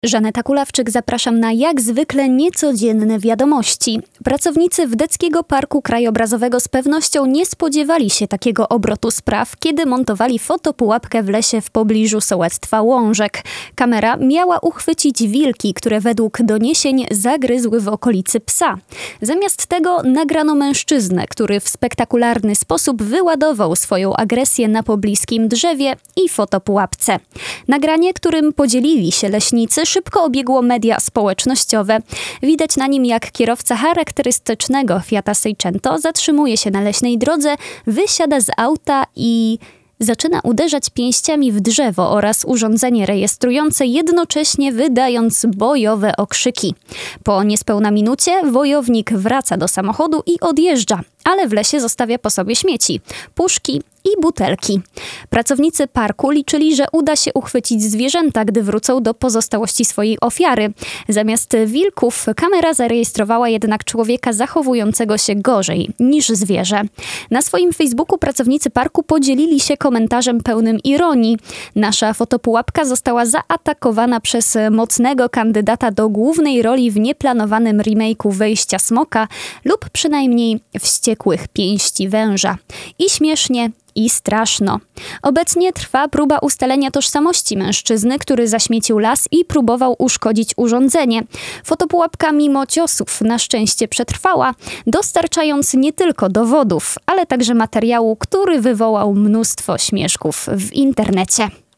Żaneta Kulawczyk, zapraszam na jak zwykle niecodzienne wiadomości. Pracownicy Wdeckiego Parku Krajobrazowego z pewnością nie spodziewali się takiego obrotu spraw, kiedy montowali fotopułapkę w lesie w pobliżu sołectwa Łążek. Kamera miała uchwycić wilki, które według doniesień zagryzły w okolicy psa. Zamiast tego nagrano mężczyznę, który w spektakularny sposób wyładował swoją agresję na pobliskim drzewie i fotopułapce. Nagranie, którym podzielili się leśnicy, szybko obiegło media społecznościowe. Widać na nim, jak kierowca charakterystycznego Fiata Seicento zatrzymuje się na leśnej drodze, wysiada z auta i zaczyna uderzać pięściami w drzewo oraz urządzenie rejestrujące, jednocześnie wydając bojowe okrzyki. Po niespełna minucie wojownik wraca do samochodu i odjeżdża, ale w lesie zostawia po sobie śmieci, puszki i butelki. Pracownicy parku liczyli, że uda się uchwycić zwierzęta, gdy wrócą do pozostałości swojej ofiary. Zamiast wilków kamera zarejestrowała jednak człowieka zachowującego się gorzej niż zwierzę. Na swoim Facebooku pracownicy parku podzielili się komentarzem pełnym ironii. Nasza fotopułapka została zaatakowana przez mocnego kandydata do głównej roli w nieplanowanym remake'u Wejścia Smoka lub przynajmniej Wściekłych pięści węża. I śmiesznie, i straszno. Obecnie trwa próba ustalenia tożsamości mężczyzny, który zaśmiecił las i próbował uszkodzić urządzenie. Fotopułapka mimo ciosów na szczęście przetrwała, dostarczając nie tylko dowodów, ale także materiału, który wywołał mnóstwo śmieszków w internecie.